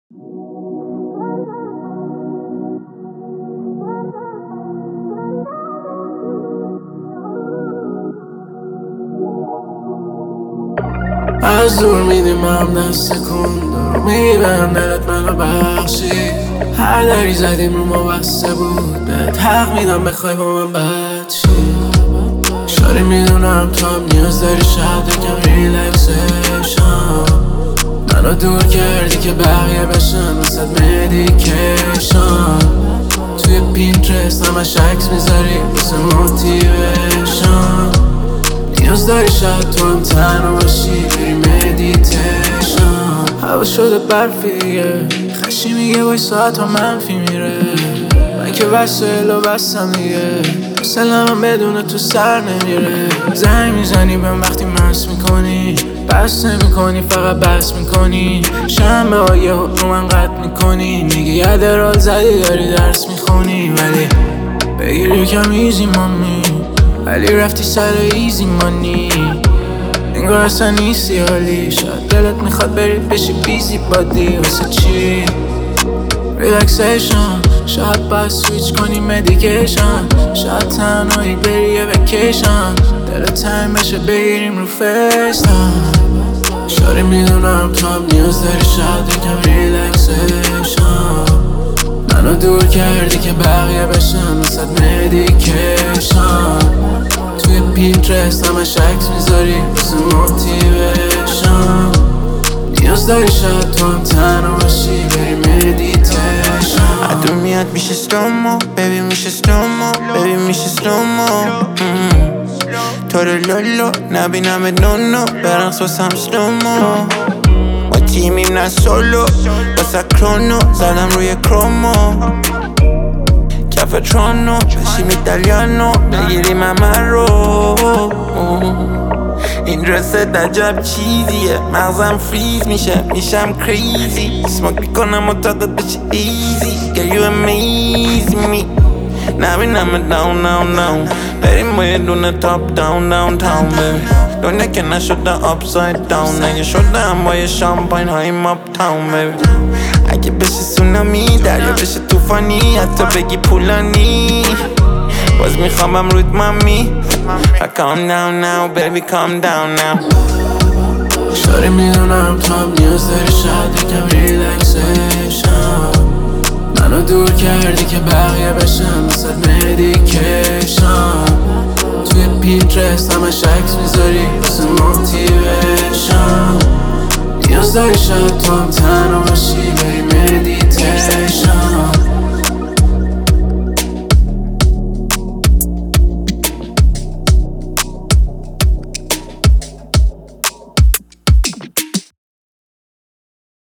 از دور میدیمم دست کن دارو میبرم دلت منو بخشی هر دری زدیم رو ما بسته بود بهت حق میدم بخوای با من بد شی شاری میدونم تو هم نیاز داری شاید یکم ریلکسیشن منو دور کردی که بقیه بشن واسه مدیکیشن توی پینترست همش عکس میذاری واسه موتیویشن نیاز داری شاید تو هم تنها باشی بری مدیتیشن هوا شده برفی دیگه خشی میگه بای ساعت ها منفی میره من که وسایل و بستم دیگه سلام بدون تو سر نمیره زنگ میزنی بهم وقتی مست میکنی بس نمیکنی فقط بس میکنی شنبه های رو من قطع میکنی میگی یه درال زدی داری درس میخونی ولی بگیر یکم ایزی مامی ولی رفتی سر ایزی مانی انگار اصلا نیستی حالی شاید دلت میخواد بری بشی بیزی بادی واسه چی ریلکسیشن شاید باید سویچ کنی مدیکیشن شاید تنهایی بری یه وکیشن دلت تایم بشه بگیریم رو فیستم شاری میدونم تو هم نیاز داری شاید یکم ریلکسیشن منو دور کردی که بقیه بشن واسه مدیکیشن توی پینترست همش عکس میذاری واسه موتیویشن نیاز داری شاید تو هم تنها باشی بری مدیتیشن عدو میاد میشه سلومو بیبی میشه سلومو بیبی میشه سلومو تو رو لولو نبینم نونو برقص واسم سلومو ما تیمیم نه سولو واسه کرونو زدم روی کرومو کف ترونو بشیم ایتالیانو بگیریم همه رو این رست عجب چیزیه مغزم فریز میشه میشم کریزی سموک میکنم و تاقت بشه ایزی Girl you amaze me نبینم down down down بریم با یه دونه تاپ down down town baby دنیا که نشده upside down اگه شده هم با یه شامپاین هاییم up town baby اگه بشه سونامی دریا بشه توفانی حتی بگی پولانی باز میخوابم رود مامی Calm down now baby calm down now شاری میدونم تو هم نیاز داری شاید یکم ریلکسیشن منو دور کردی که بقیه بشن واسه مدیکیشن توی پینترست همش عکس میذاری واسه موتیویشن نیاز داری شاید تو هم تنها باشی